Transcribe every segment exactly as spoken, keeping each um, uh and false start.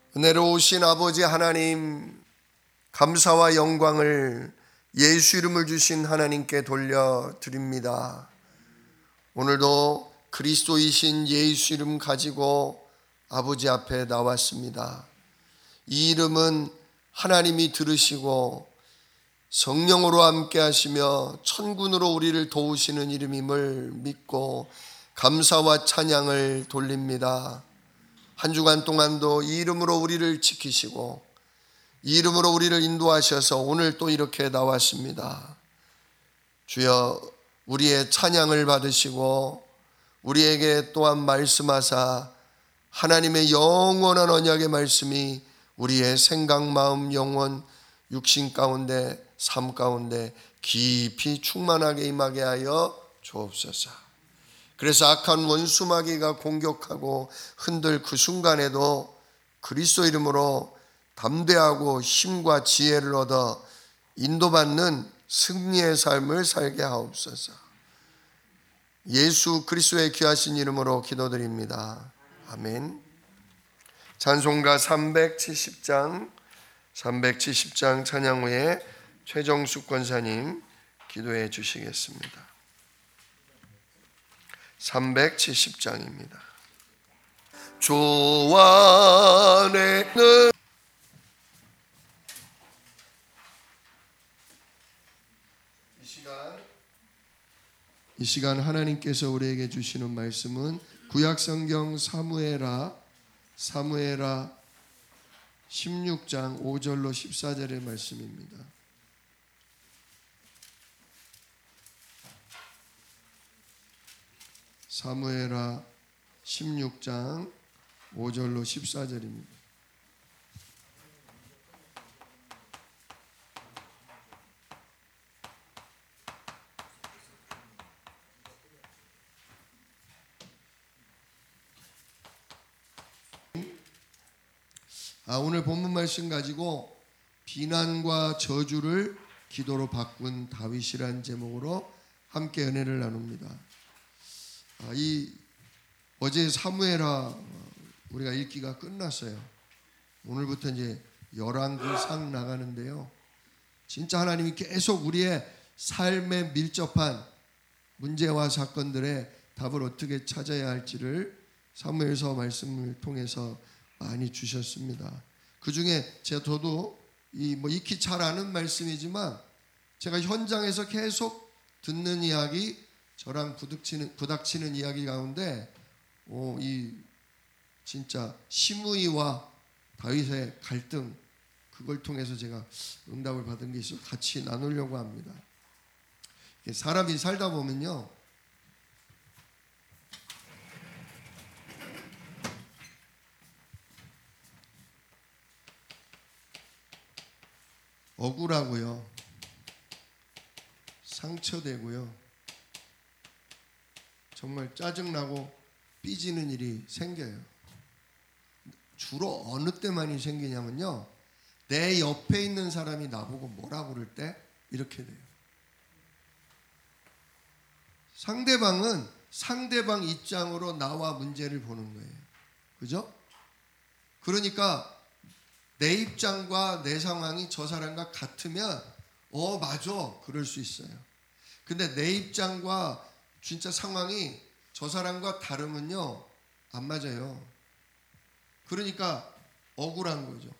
은혜로우신 아버지 하나님, 감사와 영광을 예수 이름을 주신 하나님께 돌려드립니다. 오늘도 그리스도이신 예수 이름 가지고 아버지 앞에 나왔습니다. 이 이름은 하나님이 들으시고 성령으로 함께 하시며 천군으로 우리를 도우시는 이름임을 믿고 감사와 찬양을 돌립니다. 한 주간 동안도 이 이름으로 우리를 지키시고 이 이름으로 우리를 인도하셔서 오늘 또 이렇게 나왔습니다. 주여, 우리의 찬양을 받으시고 우리에게 또한 말씀하사 하나님의 영원한 언약의 말씀이 우리의 생각, 마음, 영혼, 육신 가운데, 삶 가운데 깊이 충만하게 임하게 하여 주옵소서. 그래서 악한 원수 마귀가 공격하고 흔들 그 순간에도 그리스도 이름으로 담대하고 힘과 지혜를 얻어 인도받는 승리의 삶을 살게 하옵소서. 예수 그리스도의 귀하신 이름으로 기도드립니다. 아멘. 찬송가 삼백칠십 장 삼백칠십 장 찬양 후에 최정숙 권사님 기도해 주시겠습니다. 삼백칠십 장입니다. 주 안에는 이 시간 이 시간 하나님께서 우리에게 주시는 말씀은 구약성경 사무엘하 사무엘하 십육 장 오 절로 십사 절의 말씀입니다. 사무엘하 십육 장 오 절로 십사 절입니다. 아, 오늘 본문 말씀 가지고 비난과 저주를 기도로 바꾼 다윗이라는 제목으로 함께 은혜를 나눕니다. 아, 이 어제 사무엘하 우리가 읽기가 끝났어요. 오늘부터 이제 열왕기상 나가는데요. 진짜 하나님이 계속 우리의 삶에 밀접한 문제와 사건들의 답을 어떻게 찾아야 할지를 사무엘서 말씀을 통해서 많이 주셨습니다. 그 중에 제가 저도 이 뭐 익히 잘 아는 말씀이지만 제가 현장에서 계속 듣는 이야기, 저랑 부닥치는 부닥치는 이야기 가운데 오, 이 진짜 시므이와 다윗의 갈등, 그걸 통해서 제가 응답을 받은 게 있어 같이 나누려고 합니다. 사람이 살다 보면요, 억울하고요, 상처되고요, 정말 짜증나고 삐지는 일이 생겨요. 주로 어느 때 많이 생기냐면요, 내 옆에 있는 사람이 나보고 뭐라 그럴 때 이렇게 돼요. 상대방은 상대방 입장으로 나와 문제를 보는 거예요. 그죠? 그러니까 내 입장과 내 상황이 저 사람과 같으면 어 맞아, 그럴 수 있어요. 근데 내 입장과 진짜 상황이 저 사람과 다르면요, 안 맞아요. 그러니까 억울한 거죠.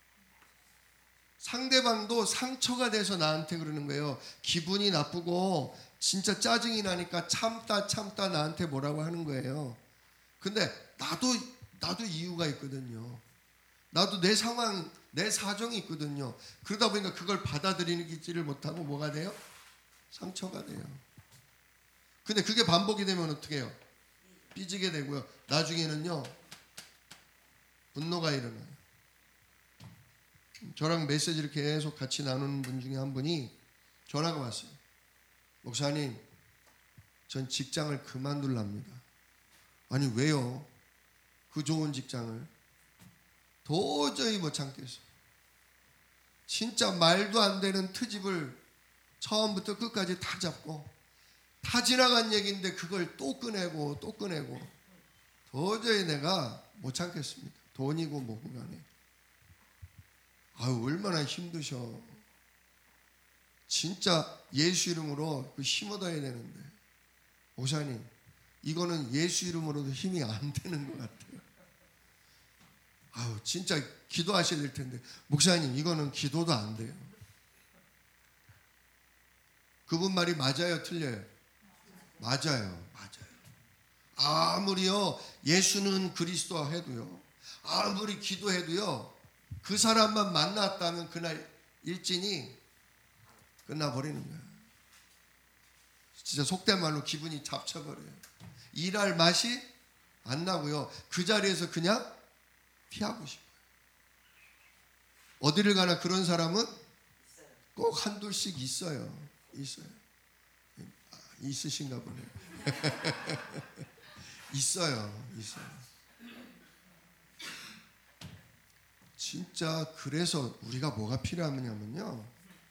상대방도 상처가 돼서 나한테 그러는 거예요. 기분이 나쁘고 진짜 짜증이 나니까 참다 참다 나한테 뭐라고 하는 거예요. 근데 나도 나도 이유가 있거든요. 나도 내 상황, 내 사정이 있거든요. 그러다 보니까 그걸 받아들이지를 못하고 뭐가 돼요? 상처가 돼요. 근데 그게 반복이 되면 어떻게 해요? 삐지게 되고요. 나중에는요, 분노가 일어나요. 저랑 메시지를 계속 같이 나누는 분 중에 한 분이 전화가 왔어요. 목사님, 전 직장을 그만둘랍니다. 아니 왜요? 그 좋은 직장을. 도저히 못 참겠어. 진짜 말도 안 되는 트집을 처음부터 끝까지 다 잡고 다 지나간 얘기인데 그걸 또 꺼내고 또 꺼내고 도저히 내가 못 참겠습니다. 돈이고 뭐고 간에. 아유, 얼마나 힘드셔. 진짜 예수 이름으로 그 힘 얻어야 되는데, 목사님 이거는 예수 이름으로도 힘이 안 되는 것 같아요. 아유, 진짜 기도하셔야 될 텐데, 목사님 이거는 기도도 안 돼요. 그분 말이 맞아요, 틀려요? 맞아요, 맞아요. 아무리요 예수는 그리스도 해도요, 아무리 기도해도요, 그 사람만 만났다면 그날 일진이 끝나버리는 거예요. 진짜 속된 말로 기분이 잡쳐버려요. 일할 맛이 안 나고요, 그 자리에서 그냥 피하고 싶어요. 어디를 가나 그런 사람은 꼭 한둘씩 있어요. 있어요. 아, 있으신가 보네요. 있어요. 있어요. 진짜 그래서 우리가 뭐가 필요하냐면요,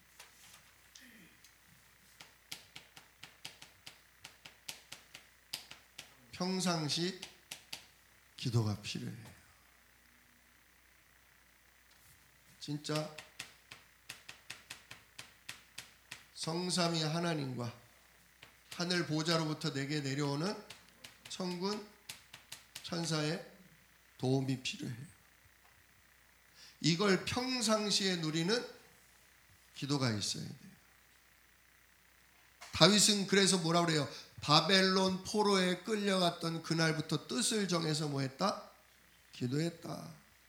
평상시 기도가 필요해요. 진짜 성삼위 하나님과 하늘 보좌로부터 내게 내려오는 천군 천사의 도움이 필요해요. 이걸 평상시에 누리는 기도가 있어야 돼요. 다윗은 그래서 뭐라 그래요? 바벨론 포로에 끌려갔던 그날부터 뜻을 정해서 뭐 했다? 기도했다.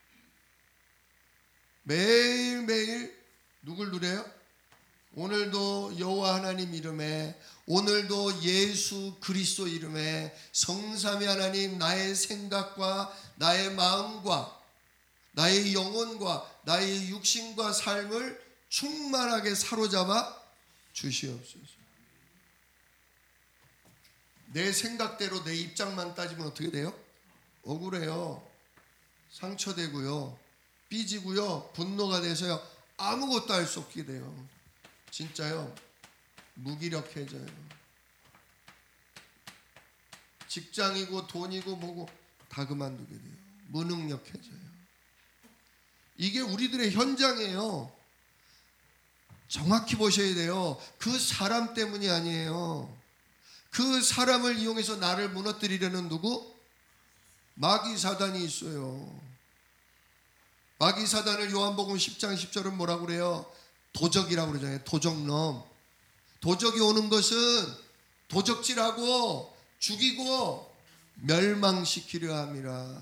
매일매일 누굴 누려요? 오늘도 여호와 하나님 이름에, 오늘도 예수 그리스도 이름에 성삼위 하나님, 나의 생각과 나의 마음과 나의 영혼과 나의 육신과 삶을 충만하게 사로잡아 주시옵소서. 내 생각대로 내 입장만 따지면 어떻게 돼요? 억울해요. 상처되고요, 삐지고요, 분노가 돼서요, 아무것도 할 수 없게 돼요. 진짜요, 무기력해져요. 직장이고 돈이고 뭐고 다 그만두게 돼요. 무능력해져요. 이게 우리들의 현장이에요. 정확히 보셔야 돼요. 그 사람 때문이 아니에요. 그 사람을 이용해서 나를 무너뜨리려는 누구? 마귀 사단이 있어요. 마귀 사단을 요한복음 십 장 십 절은 뭐라고 그래요? 도적이라고 그러잖아요. 도적놈. 도적이 오는 것은 도적질하고 죽이고 멸망시키려 함이라.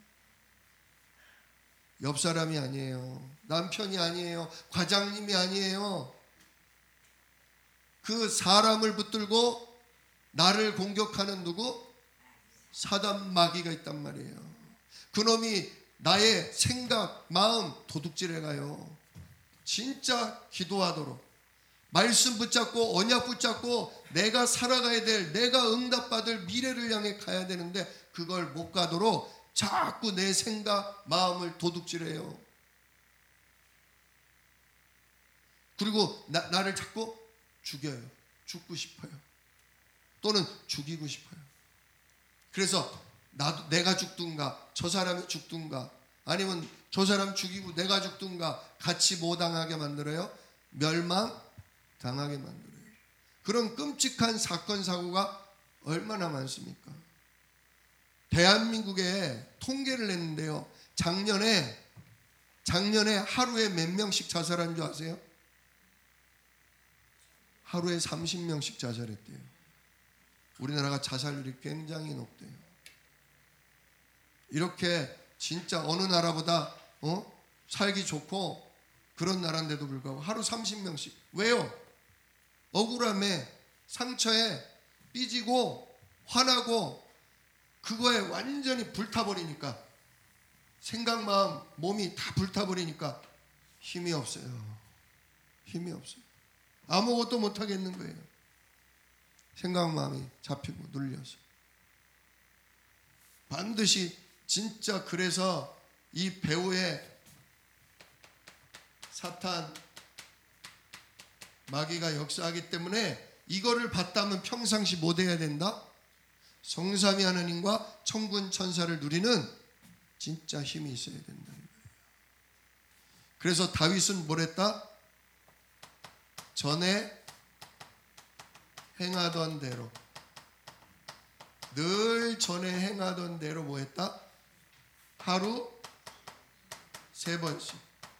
옆 사람이 아니에요. 남편이 아니에요. 과장님이 아니에요. 그 사람을 붙들고 나를 공격하는 누구? 사단 마귀가 있단 말이에요. 그놈이 나의 생각, 마음 도둑질해가요. 진짜 기도하도록 말씀 붙잡고 언약 붙잡고 내가 살아가야 될, 내가 응답받을 미래를 향해 가야 되는데 그걸 못 가도록 자꾸 내 생각, 마음을 도둑질해요. 그리고 나, 나를 자꾸 죽여요. 죽고 싶어요. 또는 죽이고 싶어요. 그래서 나도 내가 죽든가 저 사람이 죽든가 아니면 저 사람 죽이고 내가 죽든가 같이 뭐 당하게 만들어요? 멸망 당하게 만들어요. 그런 끔찍한 사건 사고가 얼마나 많습니까? 대한민국에 통계를 냈는데요, 작년에 작년에 하루에 몇 명씩 자살한 줄 아세요? 하루에 삼십 명씩 자살했대요. 우리나라가 자살률이 굉장히 높대요. 이렇게 진짜 어느 나라보다 어? 살기 좋고 그런 나라인데도 불구하고 하루 삼십 명씩. 왜요? 억울함에, 상처에 삐지고 화나고 그거에 완전히 불타버리니까, 생각, 마음, 몸이 다 불타버리니까 힘이 없어요. 힘이 없어요. 아무것도 못하겠는 거예요. 생각, 마음이 잡히고 눌려서. 반드시 진짜 그래서 이 배후에 사탄 마귀가 역사하기 때문에 이거를 봤다면 평상시 뭐 돼야 된다? 성삼위 하나님과 천군 천사를 누리는 진짜 힘이 있어야 된다는 거예요. 그래서 다윗은 뭐랬다? 전에 행하던 대로, 늘 전에 행하던 대로 뭐했다? 하루 세 번씩,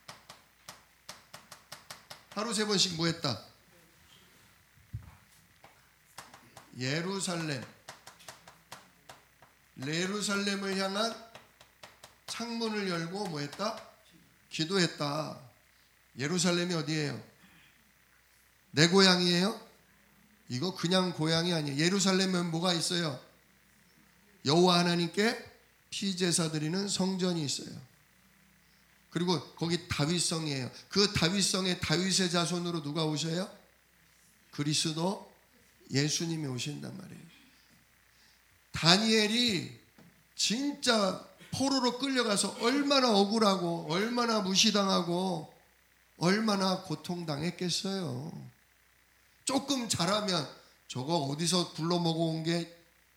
하루 세 번씩 뭐했다? 예루살렘, 예루살렘을 향한 창문을 열고 뭐했다? 기도했다. 예루살렘이 어디예요? 내 고향이에요? 이거 그냥 고향이 아니에요. 예루살렘은 뭐가 있어요? 여호와 하나님께 피제사 드리는 성전이 있어요. 그리고 거기 다윗성이에요. 그 다윗성에 다윗의 자손으로 누가 오셔요? 그리스도 예수님이 오신단 말이에요. 다니엘이 진짜 포로로 끌려가서 얼마나 억울하고 얼마나 무시당하고 얼마나 고통당했겠어요. 조금 잘하면 저거 어디서 굴러 먹어온 게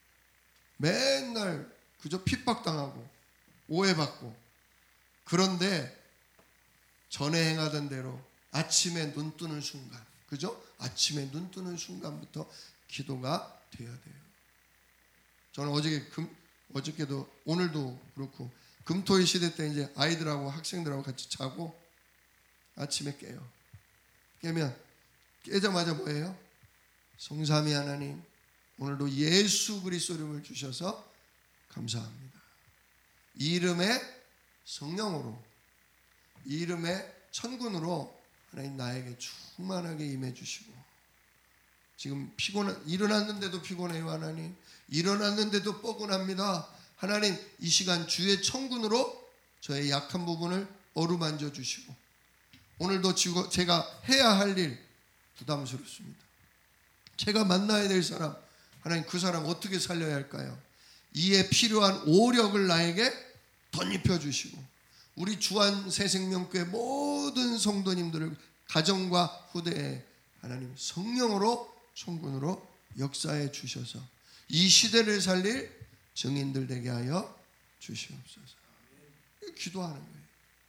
맨날 그저 핍박당하고 오해받고, 그런데 전에 행하던 대로 아침에 눈 뜨는 순간, 그죠? 아침에 눈 뜨는 순간부터 기도가 돼야 돼요. 저는 어저께 금, 어저께도 오늘도 그렇고 금토일 시대 때 이제 아이들하고 학생들하고 같이 자고 아침에 깨요. 깨면 깨자마자 뭐예요? 성삼위 하나님, 오늘도 예수 그리스도 이름을 주셔서 감사합니다. 이 이름의 성령으로, 이 이름의 천군으로 하나님 나에게 충만하게 임해 주시고, 지금 피곤 일어났는데도 피곤해요. 하나님, 일어났는데도 뻐근합니다. 하나님, 이 시간 주의 천군으로 저의 약한 부분을 어루만져 주시고, 오늘도 제가 해야 할 일 부담스럽습니다. 제가 만나야 될 사람, 하나님 그 사람 어떻게 살려야 할까요? 이에 필요한 오력을 나에게 덧입혀 주시고, 우리 주한 새생명교회 모든 성도님들을 가정과 후대에 하나님 성령으로 천군으로 역사해 주셔서 이 시대를 살릴 증인들 되게 하여 주시옵소서. 기도하는 거예요.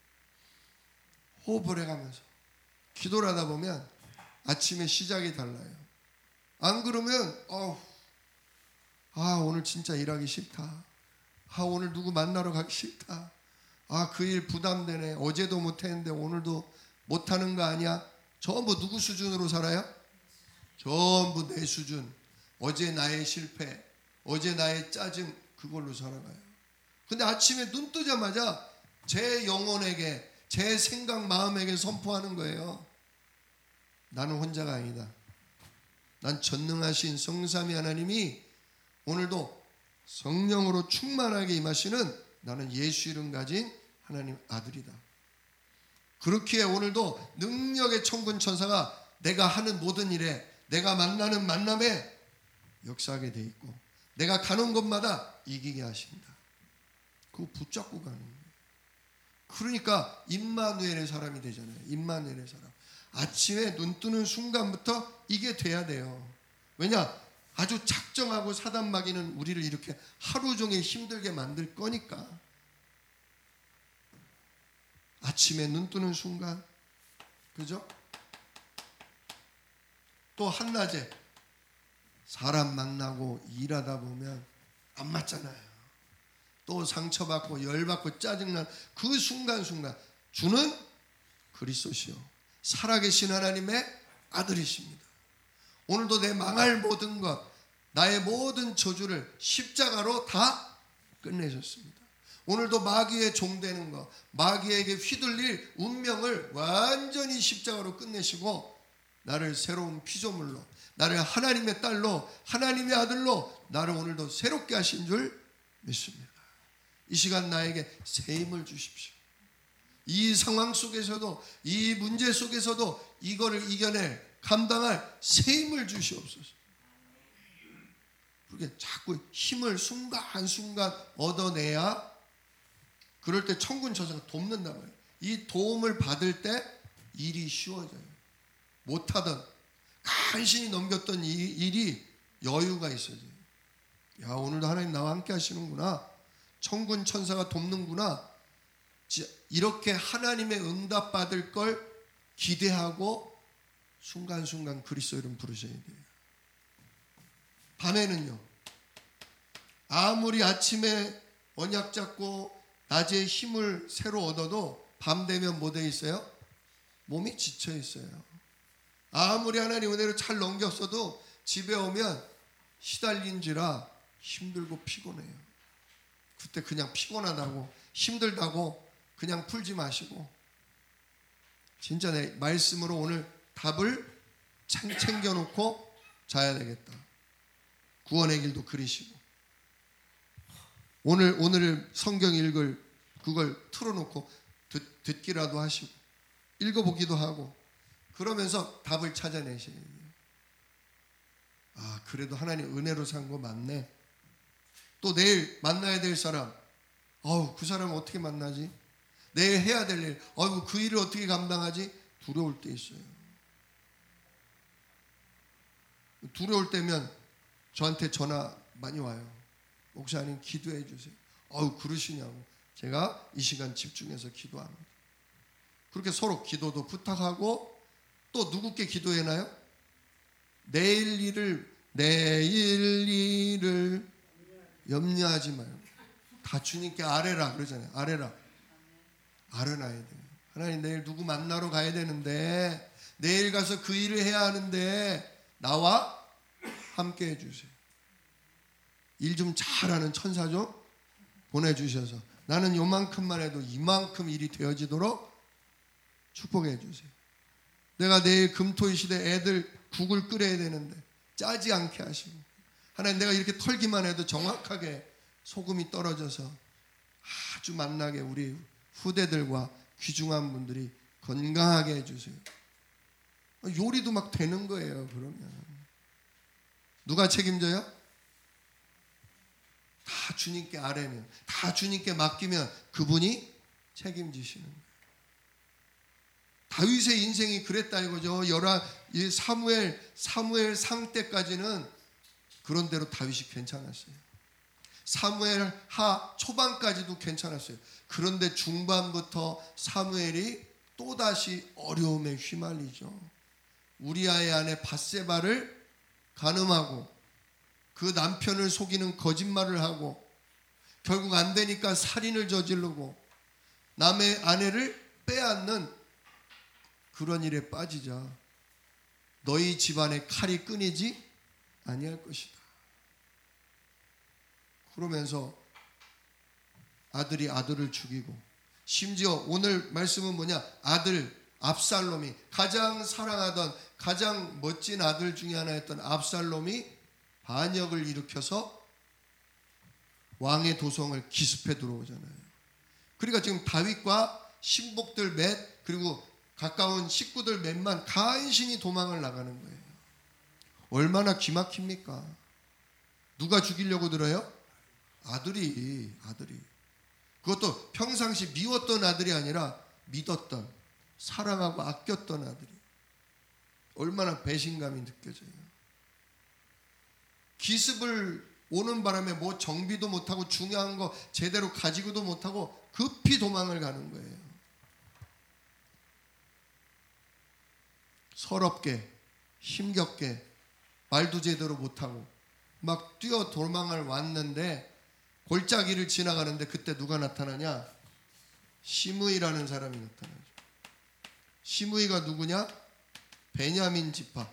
호흡을 해가면서 기도를 하다 보면 아침에 시작이 달라요. 안 그러면 어우, 아 오늘 진짜 일하기 싫다. 아 오늘 누구 만나러 가기 싫다. 아 그 일 부담되네. 어제도 못했는데 오늘도 못하는 거 아니야? 전부 누구 수준으로 살아요? 전부 내 수준. 어제 나의 실패, 어제 나의 짜증, 그걸로 살아가요. 근데 아침에 눈 뜨자마자 제 영혼에게, 제 생각 마음에게 선포하는 거예요. 나는 혼자가 아니다. 난 전능하신 성삼위 하나님이 오늘도 성령으로 충만하게 임하시는 나는 예수 이름 가진 하나님 아들이다. 그렇기에 오늘도 능력의 천군 천사가 내가 하는 모든 일에, 내가 만나는 만남에 역사하게 돼 있고, 내가 가는 곳마다 이기게 하신다. 그거 붙잡고 가는 거예요. 그러니까 임마누엘의 사람이 되잖아요. 임마누엘의 사람. 아침에 눈 뜨는 순간부터 이게 돼야 돼요. 왜냐? 아주 작정하고 사단 마귀는 우리를 이렇게 하루 종일 힘들게 만들 거니까. 아침에 눈 뜨는 순간, 그죠? 또 한낮에 사람 만나고 일하다 보면 안 맞잖아요. 또 상처받고 열받고 짜증난 그 순간순간 주는 그리스도시요 살아계신 하나님의 아들이십니다. 오늘도 내 망할 모든 것, 나의 모든 저주를 십자가로 다 끝내셨습니다. 오늘도 마귀의 종되는 것, 마귀에게 휘둘릴 운명을 완전히 십자가로 끝내시고 나를 새로운 피조물로, 나를 하나님의 딸로, 하나님의 아들로 나를 오늘도 새롭게 하신 줄 믿습니다. 이 시간 나에게 새 힘을 주십시오. 이 상황 속에서도, 이 문제 속에서도 이거를 이겨낼, 감당할 새 힘을 주시옵소서. 그렇게 자꾸 힘을 순간순간 얻어내야, 그럴 때 천군 천사가 돕는단 말이에요. 이 도움을 받을 때 일이 쉬워져요. 못하던, 간신히 넘겼던 이 일이 여유가 있어져요. 야, 오늘도 하나님 나와 함께 하시는구나. 천군 천사가 돕는구나. 이렇게 하나님의 응답 받을 걸 기대하고 순간순간 그리스도 이름 부르셔야 돼요. 밤에는요, 아무리 아침에 언약 잡고 낮에 힘을 새로 얻어도 밤 되면 뭐 돼 있어요? 몸이 지쳐 있어요. 아무리 하나님 은혜로 잘 넘겼어도 집에 오면 시달린지라 힘들고 피곤해요. 그때 그냥 피곤하다고 힘들다고 그냥 풀지 마시고 진짜 내 말씀으로 오늘 답을 챙겨놓고 자야 되겠다. 구원의 길도 그리시고 오늘 오늘 성경 읽을 그걸 틀어놓고 듣, 듣기라도 하시고 읽어보기도 하고 그러면서 답을 찾아내셔야 돼요. 아, 그래도 하나님 은혜로 산 거 맞네. 또 내일 만나야 될 사람, 어우, 그 사람 어떻게 만나지? 내일 해야 될 일, 어우, 그 일을 어떻게 감당하지? 두려울 때 있어요. 두려울 때면 저한테 전화 많이 와요. 목사님 기도해 주세요. 어우, 그러시냐고. 제가 이 시간 집중해서 기도합니다. 그렇게 서로 기도도 부탁하고 또 누구께 기도해나요? 내일 일을 내일 일을 염려하지 마요. 다 주님께 아뢰라 그러잖아요. 아뢰라. 아뢰놔야 돼요. 하나님 내일 누구 만나러 가야 되는데 내일 가서 그 일을 해야 하는데 나와 함께 해주세요. 일 좀 잘하는 천사 좀 보내주셔서 나는 요만큼만 해도 이만큼 일이 되어지도록 축복해 주세요. 내가 내일 금토일 시대 애들 국을 끓여야 되는데 짜지 않게 하시고 하나님 내가 이렇게 털기만 해도 정확하게 소금이 떨어져서 아주 맛나게 우리 후대들과 귀중한 분들이 건강하게 해주세요. 요리도 막 되는 거예요. 그러면 누가 책임져요? 다 주님께 아뢰면 다 주님께 맡기면 그분이 책임지시는 거예요. 다윗의 인생이 그랬다 이거죠. 열한 사무엘 사무엘 상 때까지는 그런 대로 다윗이 괜찮았어요. 사무엘 하 초반까지도 괜찮았어요. 그런데 중반부터 사무엘이 또다시 어려움에 휘말리죠. 우리아의 아내 밧세바를 간음하고 그 남편을 속이는 거짓말을 하고 결국 안 되니까 살인을 저지르고 남의 아내를 빼앗는 그런 일에 빠지자 너희 집안에 칼이 끊이지 아니할 것이다. 그러면서 아들이 아들을 죽이고 심지어 오늘 말씀은 뭐냐? 아들 압살롬이 가장 사랑하던 가장 멋진 아들 중에 하나였던 압살롬이 반역을 일으켜서 왕의 도성을 기습해 들어오잖아요. 그러니까 지금 다윗과 신복들 몇 그리고 가까운 식구들 몇만 간신히 도망을 나가는 거예요. 얼마나 기막힙니까? 누가 죽이려고 들어요? 아들이 아들이 그것도 평상시 미웠던 아들이 아니라 믿었던 사랑하고 아꼈던 아들이 얼마나 배신감이 느껴져요. 기습을 오는 바람에 뭐 정비도 못하고 중요한 거 제대로 가지고도 못하고 급히 도망을 가는 거예요. 서럽게 힘겹게 말도 제대로 못하고 막 뛰어 도망을 왔는데 골짜기를 지나가는데 그때 누가 나타나냐? 시므이라는 사람이 나타나죠. 시므이가 누구냐? 베냐민 지파.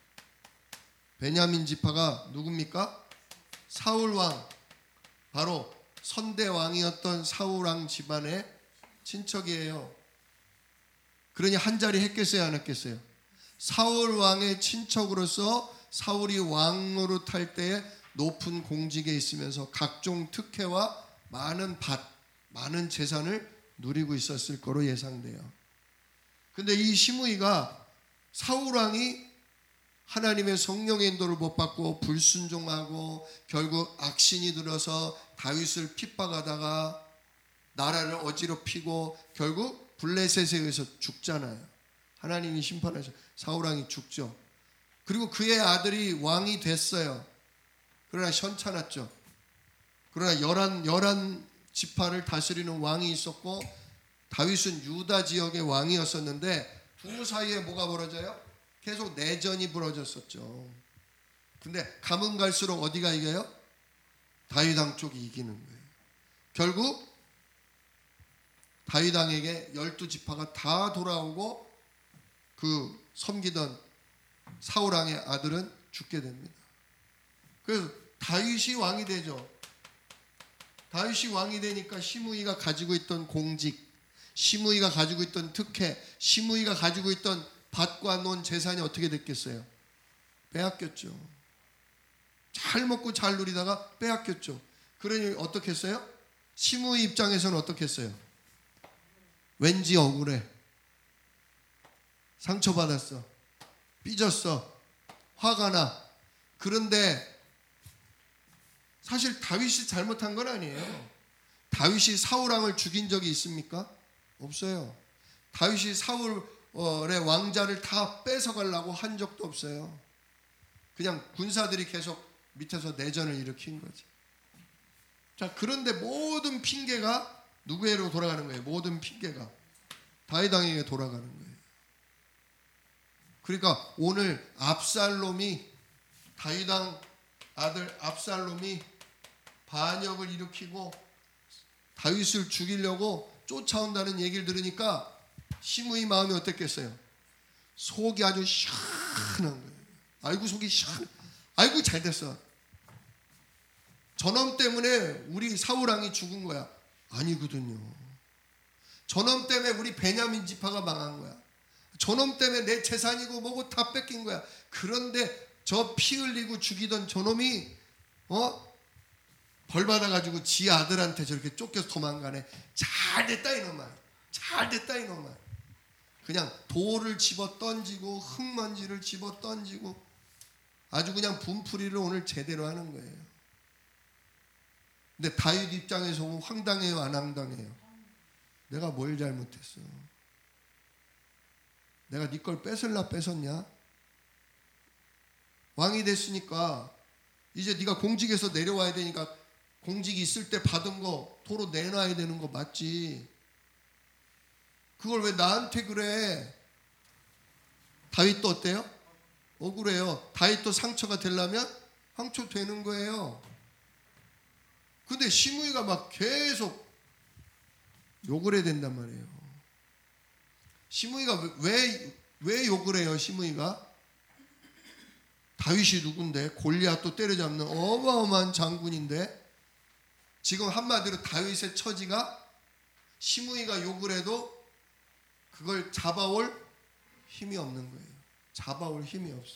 베냐민 지파가 누굽니까? 사울 왕, 바로 선대 왕이었던 사울 왕 집안의 친척이에요. 그러니 한 자리 했겠어요, 안 했겠어요? 사울 왕의 친척으로서 사울이 왕으로 탈 때에 높은 공직에 있으면서 각종 특혜와 많은 밭, 많은 재산을 누리고 있었을 거로 예상돼요. 근데 이 시므이가 사울 왕이 하나님의 성령의 인도를 못 받고 불순종하고 결국 악신이 들어서 다윗을 핍박하다가 나라를 어지럽히고 결국 블레셋에 의해서 죽잖아요. 하나님이 심판하셔 사울 왕이 죽죠. 그리고 그의 아들이 왕이 됐어요. 그러나 현찮았죠. 그러나 열한, 열한 지파를 다스리는 왕이 있었고 다윗은 유다 지역의 왕이었었는데 두 사이에 뭐가 벌어져요? 계속 내전이 벌어졌었죠. 근데 가면 갈수록 어디가 이겨요? 다윗 왕 쪽이 이기는 거예요. 결국 다윗 왕에게 열두 지파가 다 돌아오고 그 섬기던 사울 왕의 아들은 죽게 됩니다. 그래서 다윗이 왕이 되죠. 다윗이 왕이 되니까 시므이가 가지고 있던 공직, 시므이가 가지고 있던 특혜, 시므이가 가지고 있던 밭과 논 재산이 어떻게 됐겠어요? 빼앗겼죠. 잘 먹고 잘 누리다가 빼앗겼죠. 그러니 어떻게 했어요? 시므이 입장에서는 어떻게 했어요? 왠지 억울해. 상처받았어. 삐졌어. 화가 나. 그런데 사실 다윗이 잘못한 건 아니에요. 다윗이 사울 왕을 죽인 적이 있습니까? 없어요. 다윗이 사울의 왕자를 다 뺏어가려고 한 적도 없어요. 그냥 군사들이 계속 밑에서 내전을 일으킨 거지. 자, 그런데 모든 핑계가 누구에게로 돌아가는 거예요? 모든 핑계가 다윗 왕에게 돌아가는 거예요. 그러니까 오늘 압살롬이 다윗 왕 아들 압살롬이 반역을 일으키고 다윗을 죽이려고 쫓아온다는 얘기를 들으니까 시므이 마음이 어땠겠어요? 속이 아주 시원한 거예요. 아이고 속이 시원. 아이고 잘 됐어. 저놈 때문에 우리 사울 왕이 죽은 거야. 아니거든요. 저놈 때문에 우리 베냐민 지파가 망한 거야. 저놈 때문에 내 재산이고 뭐고 다 뺏긴 거야. 그런데 저 피 흘리고 죽이던 저놈이 어? 벌 받아가지고 지 아들한테 저렇게 쫓겨서 도망가네. 잘 됐다 이놈아. 잘 됐다 이놈아. 그냥 돌을 집어 던지고 흙먼지를 집어 던지고 아주 그냥 분풀이를 오늘 제대로 하는 거예요. 근데 다윗 입장에서 보면 황당해요, 안 황당해요? 내가 뭘 잘못했어? 내가 네 걸 뺏을라 뺏었냐? 왕이 됐으니까 이제 네가 공직에서 내려와야 되니까 공직이 있을 때 받은 거 도로 내놔야 되는 거 맞지? 그걸 왜 나한테 그래? 다윗도 어때요? 억울해요. 다윗도 상처가 되려면 상처 되는 거예요. 근데 시므이가 막 계속 욕을 해야 된단 말이에요. 시므이가 왜, 왜 욕을 해요? 시므이가 다윗이 누군데? 골리앗도 때려잡는 어마어마한 장군인데 지금 한마디로 다윗의 처지가 시므이가 욕을 해도 그걸 잡아올 힘이 없는 거예요. 잡아올 힘이 없어.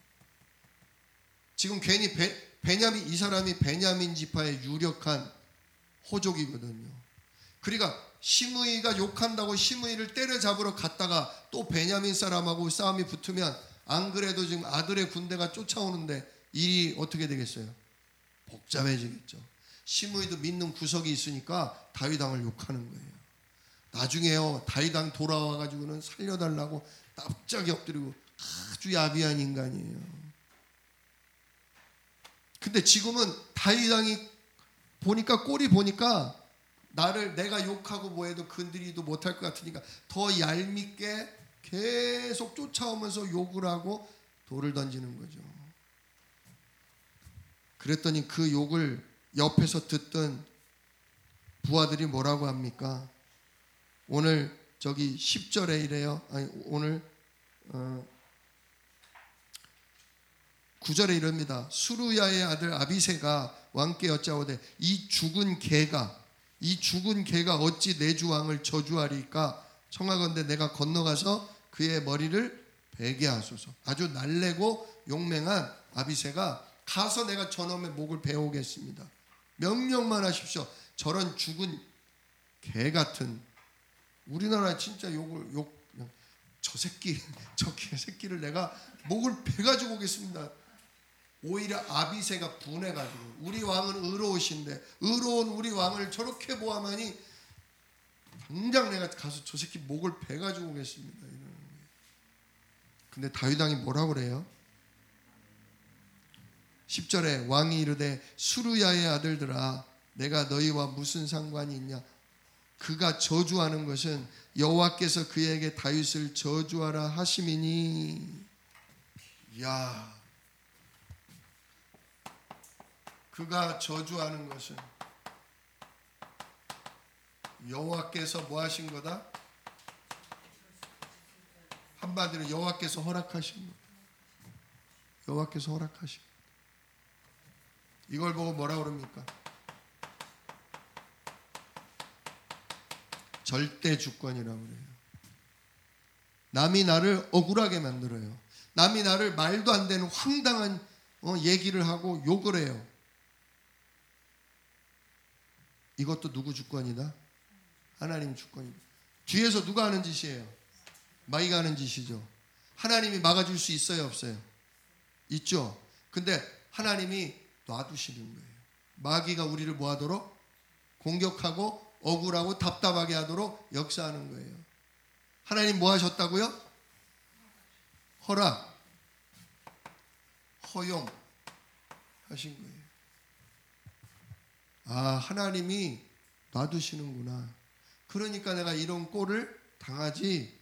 지금 괜히 베, 베냐민 이 사람이 베냐민 지파의 유력한 호족이거든요. 그러니까 시므이가 욕한다고 시므이를 때려잡으러 갔다가 또 베냐민 사람하고 싸움이 붙으면 안 그래도 지금 아들의 군대가 쫓아오는데 일이 어떻게 되겠어요? 복잡해지겠죠. 시므이도 믿는 구석이 있으니까 다윗 왕을 욕하는 거예요. 나중에요 다윗 왕 돌아와가지고는 살려달라고 납작이 엎드리고 아주 야비한 인간이에요. 근데 지금은 다윗 왕이 보니까 꼴이 보니까 나를 내가 욕하고 뭐해도 건드리도 못할 것 같으니까 더 얄밉게 계속 쫓아오면서 욕을 하고 돌을 던지는 거죠. 그랬더니 그 욕을 옆에서 듣던 부하들이 뭐라고 합니까? 오늘 저기 십 절에 이래요. 아니 오늘 어 구 절에 이럽니다. 수루야의 아들 아비새가 왕께 여짜오되 이 죽은 개가 이 죽은 개가 어찌 내 주 왕을 저주하리까? 청하건대 내가 건너가서 그의 머리를 베게 하소서. 아주 날래고 용맹한 아비새가 가서 내가 저놈의 목을 베어오겠습니다. 명령만 하십시오. 저런 죽은 개 같은 우리나라 진짜 욕을 욕 저 새끼 저 개새끼를 내가 목을 베가지고 오겠습니다. 오히려 아비새가 분해가지고 우리 왕은 의로우신데 의로운 우리 왕을 저렇게 보아하니 당장 내가 가서 저 새끼 목을 베가지고 오겠습니다. 이러는 거예요. 근데 다윗 왕이 뭐라고 그래요? 십 절에 왕이 이르되 수루야의 아들들아 내가 너희와 무슨 상관이 있냐? 그가 저주하는 것은 여호와께서 그에게 다윗을 저주하라 하심이니. 야, 그가 저주하는 것은 여호와께서 뭐 하신 거다? 한마디로 여호와께서 허락하신 거다. 여호와께서 허락하신 거다. 이걸 보고 뭐라 그럽니까? 절대 주권이라고 그래요. 남이 나를 억울하게 만들어요. 남이 나를 말도 안 되는 황당한 어, 얘기를 하고 욕을 해요. 이것도 누구 주권이다? 하나님 주권이다. 뒤에서 누가 하는 짓이에요? 마귀가 하는 짓이죠. 하나님이 막아줄 수 있어요, 없어요? 있죠. 근데 하나님이 놔두시는 거예요. 마귀가 우리를 뭐하도록? 공격하고 억울하고 답답하게 하도록 역사하는 거예요. 하나님 뭐 하셨다고요? 허락, 허용 하신 거예요. 아, 하나님이 놔두시는구나. 그러니까 내가 이런 꼴을 당하지.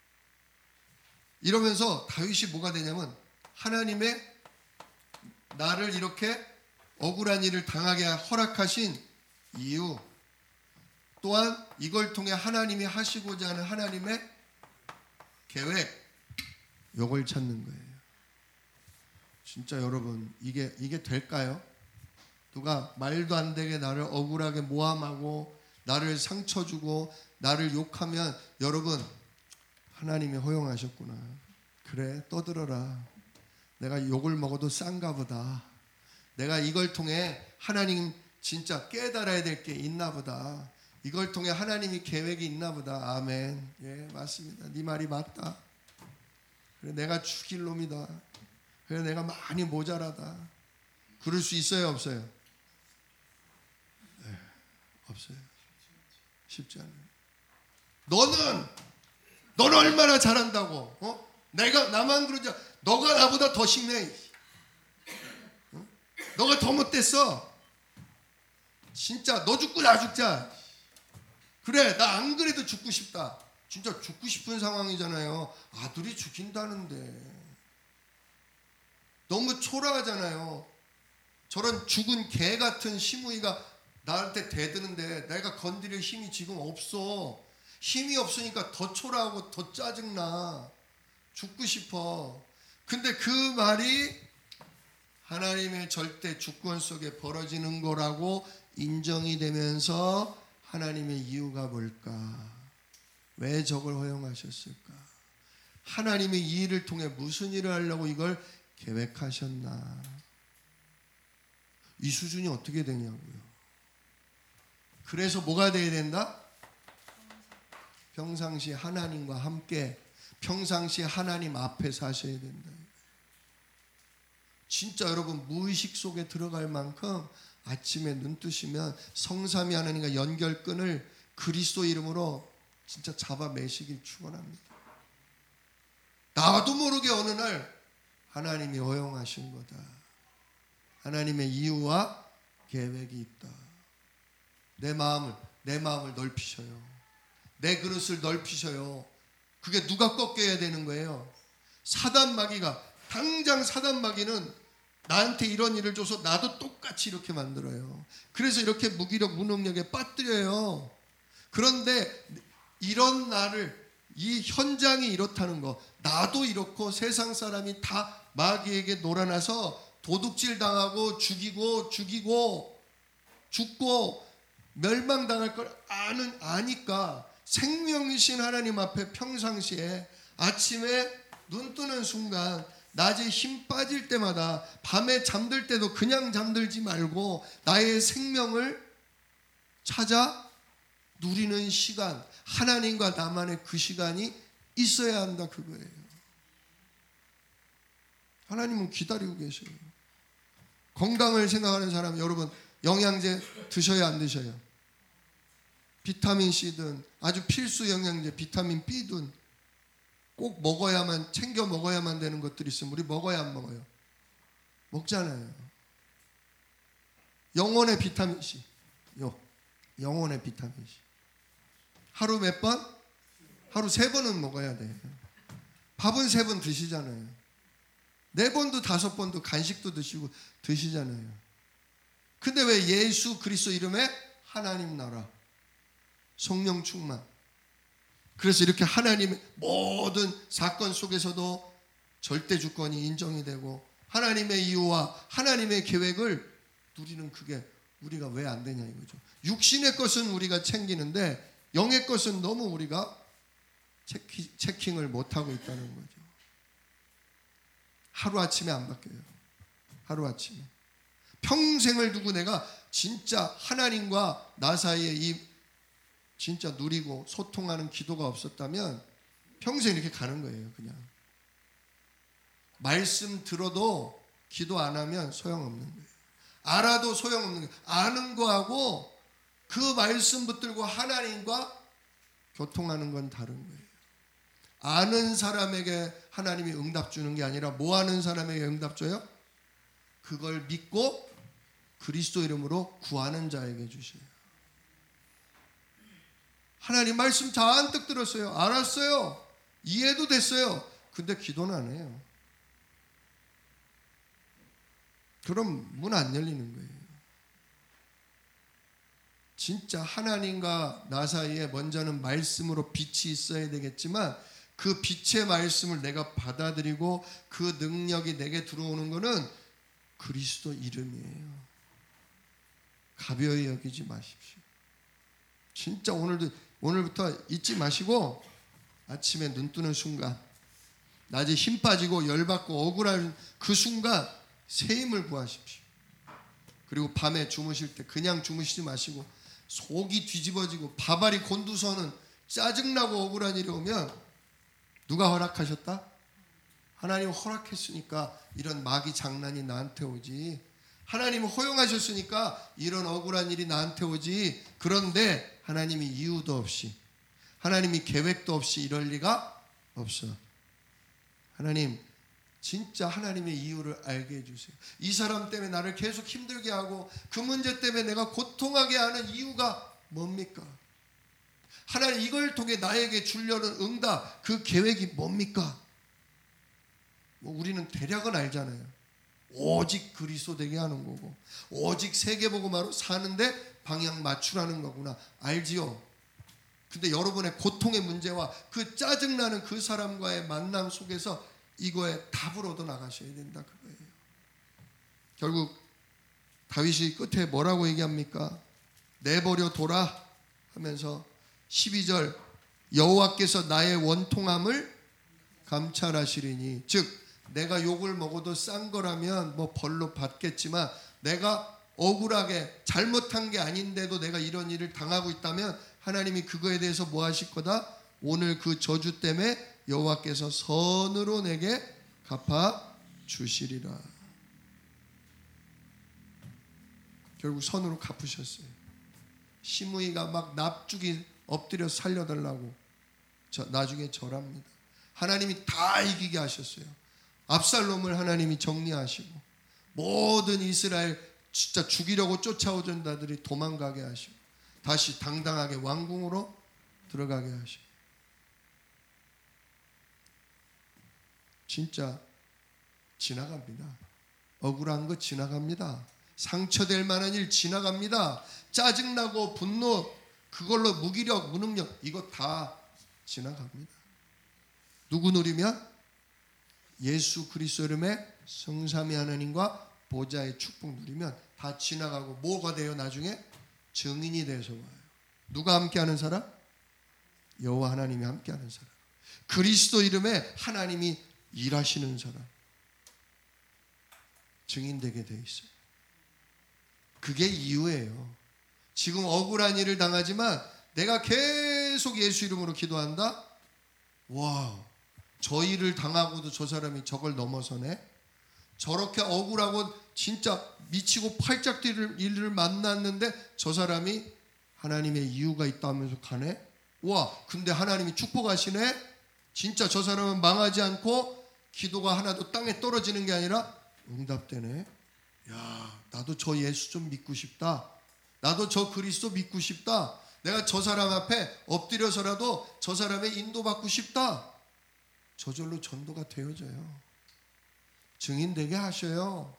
이러면서 다윗이 뭐가 되냐면 하나님의 나를 이렇게 억울한 일을 당하게 허락하신 이유, 또한 이걸 통해 하나님이 하시고자 하는 하나님의 계획, 이걸 찾는 거예요. 진짜 여러분, 이게 이게 될까요? 누가 말도 안 되게 나를 억울하게 모함하고 나를 상처 주고 나를 욕하면 여러분, 하나님이 허용하셨구나. 그래, 떠들어라. 내가 욕을 먹어도 싼가 보다. 내가 이걸 통해 하나님 진짜 깨달아야 될 게 있나 보다. 이걸 통해 하나님이 계획이 있나 보다. 아멘. 예, 맞습니다. 네 말이 맞다. 그래, 내가 죽일 놈이다. 그래, 내가 많이 모자라다. 그럴 수 있어요, 없어요? 네, 없어요. 쉽지 않아요. 너는 너는 얼마나 잘한다고? 어? 내가 나만 그러지. 너가 나보다 더 심해. 어? 너가 더 못됐어. 진짜 너 죽고 나 죽자. 그래, 나 안 그래도 죽고 싶다. 진짜 죽고 싶은 상황이잖아요. 아들이 죽인다는데. 너무 초라하잖아요. 저런 죽은 개 같은 시므이가 나한테 대드는데 내가 건드릴 힘이 지금 없어. 힘이 없으니까 더 초라하고 더 짜증나. 죽고 싶어. 근데 그 말이 하나님의 절대 주권 속에 벌어지는 거라고 인정이 되면서 하나님의 이유가 뭘까? 왜 저걸 허용하셨을까? 하나님이 이 일을 통해 무슨 일을 하려고 이걸 계획하셨나? 이 수준이 어떻게 되냐고요. 그래서 뭐가 돼야 된다? 평상시 하나님과 함께, 평상시 하나님 앞에 사셔야 된다. 진짜 여러분, 무의식 속에 들어갈 만큼 아침에 눈 뜨시면 성삼위 하나님과 연결끈을 그리스도 이름으로 진짜 잡아매시길 축원합니다. 나도 모르게 어느 날 하나님이 허용하신 거다. 하나님의 이유와 계획이 있다. 내 마음을 내 마음을 넓히셔요. 내 그릇을 넓히셔요. 그게 누가 꺾여야 되는 거예요? 사단 마귀가. 당장 사단 마귀는 나한테 이런 일을 줘서 나도 똑같이 이렇게 만들어요. 그래서 이렇게 무기력, 무능력에 빠뜨려요. 그런데 이런 나를, 이 현장이 이렇다는 거, 나도 이렇고 세상 사람이 다 마귀에게 놀아나서 도둑질 당하고 죽이고 죽이고 죽고 멸망당할 걸 아는, 아니까 생명이신 하나님 앞에 평상시에 아침에 눈 뜨는 순간, 낮에 힘 빠질 때마다, 밤에 잠들 때도 그냥 잠들지 말고 나의 생명을 찾아 누리는 시간, 하나님과 나만의 그 시간이 있어야 한다, 그거예요. 하나님은 기다리고 계셔요. 건강을 생각하는 사람, 여러분 영양제 드셔야 안 드셔요? 비타민 C든 아주 필수 영양제 비타민 B든 꼭 먹어야만, 챙겨 먹어야만 되는 것들이 있으면 우리 먹어야 안 먹어요? 먹잖아요. 영혼의 비타민 C, 요 영혼의 비타민 C. 하루 몇 번? 하루 세 번은 먹어야 돼. 밥은 세 번 드시잖아요. 네 번도 다섯 번도 간식도 드시고 드시잖아요. 근데 왜 예수 그리스도 이름에 하나님 나라, 성령 충만. 그래서 이렇게 하나님의 모든 사건 속에서도 절대 주권이 인정이 되고 하나님의 이유와 하나님의 계획을 누리는 그게 우리가 왜 안 되냐 이거죠. 육신의 것은 우리가 챙기는데 영의 것은 너무 우리가 체키, 체킹을 못하고 있다는 거죠. 하루아침에 안 바뀌어요. 하루아침에. 평생을 두고 내가 진짜 하나님과 나 사이에 이 진짜 누리고 소통하는 기도가 없었다면 평생 이렇게 가는 거예요. 그냥 말씀 들어도 기도 안 하면 소용없는 거예요. 알아도 소용없는 거예요. 아는 거하고 그 말씀 붙들고 하나님과 교통하는 건 다른 거예요. 아는 사람에게 하나님이 응답 주는 게 아니라 뭐 하는 사람에게 응답 줘요? 그걸 믿고 그리스도 이름으로 구하는 자에게 주셔요. 하나님 말씀 잔뜩 들었어요. 알았어요. 이해도 됐어요. 근데 기도는 안 해요. 그럼 문 안 열리는 거예요. 진짜 하나님과 나 사이에 먼저는 말씀으로 빛이 있어야 되겠지만 그 빛의 말씀을 내가 받아들이고 그 능력이 내게 들어오는 것은 그리스도 이름이에요. 가벼이 여기지 마십시오. 진짜 오늘도 오늘부터 잊지 마시고 아침에 눈 뜨는 순간, 낮에 힘 빠지고 열받고 억울한 그 순간 새 힘을 구하십시오. 그리고 밤에 주무실 때 그냥 주무시지 마시고 속이 뒤집어지고 바발이 곤두서는 짜증나고 억울한 일이 오면 누가 허락하셨다? 하나님 허락했으니까 이런 마귀 장난이 나한테 오지. 하나님은 허용하셨으니까 이런 억울한 일이 나한테 오지. 그런데 하나님이 이유도 없이, 하나님이 계획도 없이 이럴 리가 없어. 하나님, 진짜 하나님의 이유를 알게 해주세요. 이 사람 때문에 나를 계속 힘들게 하고 그 문제 때문에 내가 고통하게 하는 이유가 뭡니까? 하나님, 이걸 통해 나에게 주려는 응답, 그 계획이 뭡니까? 뭐 우리는 대략은 알잖아요. 오직 그리스도 되게 하는 거고 오직 세계복음화로 사는데 방향 맞추라는 거구나. 알지요? 근데 여러분의 고통의 문제와 그 짜증나는 그 사람과의 만남 속에서 이거에 답을 얻어 나가셔야 된다 그거예요. 결국 다윗이 끝에 뭐라고 얘기합니까? 내버려 둬라 하면서 십이 절 여호와께서 나의 원통함을 감찰하시리니, 즉 내가 욕을 먹어도 싼 거라면 뭐 벌로 받겠지만 내가 억울하게 잘못한 게 아닌데도 내가 이런 일을 당하고 있다면 하나님이 그거에 대해서 뭐 하실 거다? 오늘 그 저주 때문에 여호와께서 선으로 내게 갚아 주시리라. 결국 선으로 갚으셨어요. 시므이가 막 납죽이 엎드려 살려달라고 저, 나중에 절합니다. 하나님이 다 이기게 하셨어요. 압살롬을 하나님이 정리하시고 모든 이스라엘 진짜 죽이려고 쫓아오던 자들이 도망가게 하시고 다시 당당하게 왕궁으로 들어가게 하시고, 진짜 지나갑니다. 억울한 거 지나갑니다. 상처될 만한 일 지나갑니다. 짜증나고 분노, 그걸로 무기력, 무능력, 이거 다 지나갑니다. 누구 누리면? 예수 그리스도 이름의 성삼위 하나님과 보좌의 축복 누리면 다 지나가고 뭐가 돼요? 나중에 증인이 돼서 와요. 누가 함께하는 사람? 여호와 하나님이 함께하는 사람. 그리스도 이름에 하나님이 일하시는 사람. 증인되게 돼 있어요. 그게 이유예요. 지금 억울한 일을 당하지만 내가 계속 예수 이름으로 기도한다? 와, 저 일을 당하고도 저 사람이 저걸 넘어서네? 저렇게 억울하고 진짜 미치고 팔짝 뛸 일을 만났는데 저 사람이 하나님의 이유가 있다면서 가네? 와, 근데 하나님이 축복하시네? 진짜 저 사람은 망하지 않고 기도가 하나도 땅에 떨어지는 게 아니라 응답되네? 야, 나도 저 예수 좀 믿고 싶다. 나도 저 그리스도 믿고 싶다. 내가 저 사람 앞에 엎드려서라도 저 사람의 인도받고 싶다. 저절로 전도가 되어져요. 증인되게 하셔요.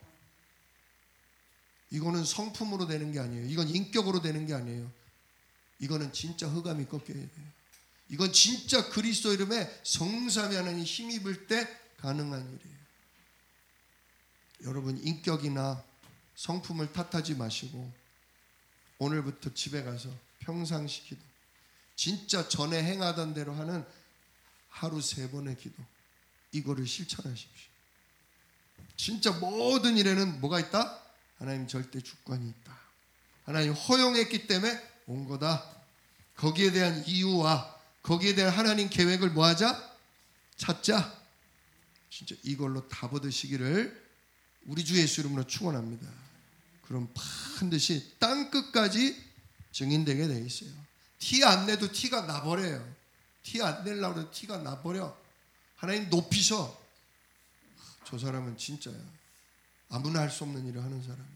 이거는 성품으로 되는 게 아니에요. 이건 인격으로 되는 게 아니에요. 이거는 진짜 흑암이 꺾여야 돼요. 이건 진짜 그리스도 이름에 성삼위 하나님 힘입을 때 가능한 일이에요. 여러분, 인격이나 성품을 탓하지 마시고 오늘부터 집에 가서 평상시 기도, 진짜 전에 행하던 대로 하는 하루 세 번의 기도, 이거를 실천하십시오. 진짜 모든 일에는 뭐가 있다? 하나님 절대 주권이 있다. 하나님 허용했기 때문에 온 거다. 거기에 대한 이유와 거기에 대한 하나님 계획을 뭐하자? 찾자. 진짜 이걸로 다 받으시기를 우리 주 예수 이름으로 축원합니다. 그럼 반드시 땅끝까지 증인되게 돼 있어요. 티 안 내도 티가 나버려요. 티 안 내려고 해도 티가 나버려. 하나님 높이셔. 저 사람은 진짜야. 아무나 할 수 없는 일을 하는 사람이야.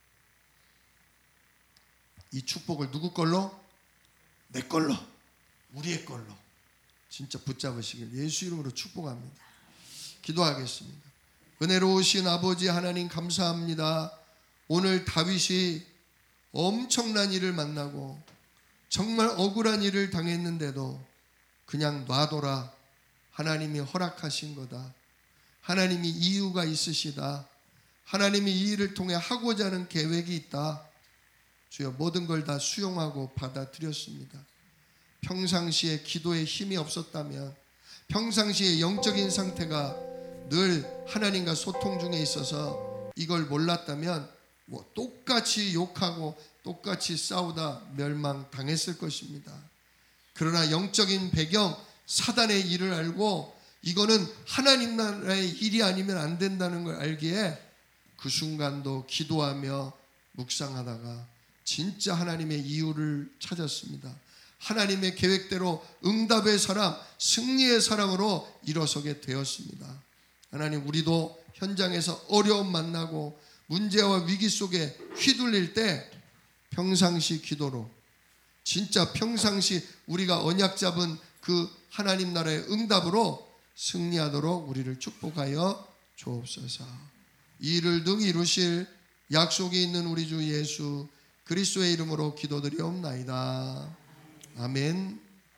이 축복을 누구 걸로? 내 걸로, 우리의 걸로 진짜 붙잡으시길 예수 이름으로 축복합니다. 기도하겠습니다. 은혜로우신 아버지 하나님 감사합니다. 오늘 다윗이 엄청난 일을 만나고 정말 억울한 일을 당했는데도 그냥 놔둬라. 하나님이 허락하신 거다. 하나님이 이유가 있으시다. 하나님이 이 일을 통해 하고자 하는 계획이 있다. 주여 모든 걸 다 수용하고 받아들였습니다. 평상시에 기도에 힘이 없었다면, 평상시에 영적인 상태가 늘 하나님과 소통 중에 있어서 이걸 몰랐다면 뭐 똑같이 욕하고 똑같이 싸우다 멸망당했을 것입니다. 그러나 영적인 배경, 사단의 일을 알고 이거는 하나님 나라의 일이 아니면 안 된다는 걸 알기에 그 순간도 기도하며 묵상하다가 진짜 하나님의 이유를 찾았습니다. 하나님의 계획대로 응답의 사람, 승리의 사람으로 일어서게 되었습니다. 하나님, 우리도 현장에서 어려움 만나고 문제와 위기 속에 휘둘릴 때 평상시 기도로, 진짜 평상시 우리가 언약 잡은 그 하나님 나라의 응답으로 승리하도록 우리를 축복하여 주옵소서. 이 일을 능히 이루실 약속이 있는 우리 주 예수 그리스도의 이름으로 기도드리옵나이다. 아멘.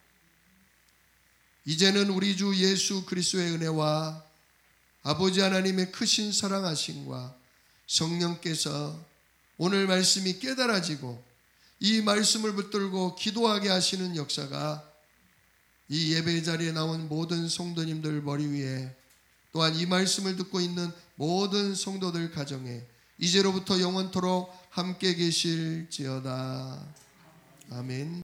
이제는 우리 주 예수 그리스도의 은혜와 아버지 하나님의 크신 사랑하심과 성령께서 오늘 말씀이 깨달아지고 이 말씀을 붙들고 기도하게 하시는 역사가 이 예배 자리에 나온 모든 성도님들 머리 위에, 또한 이 말씀을 듣고 있는 모든 성도들 가정에 이제로부터 영원토록 함께 계실지어다. 아멘.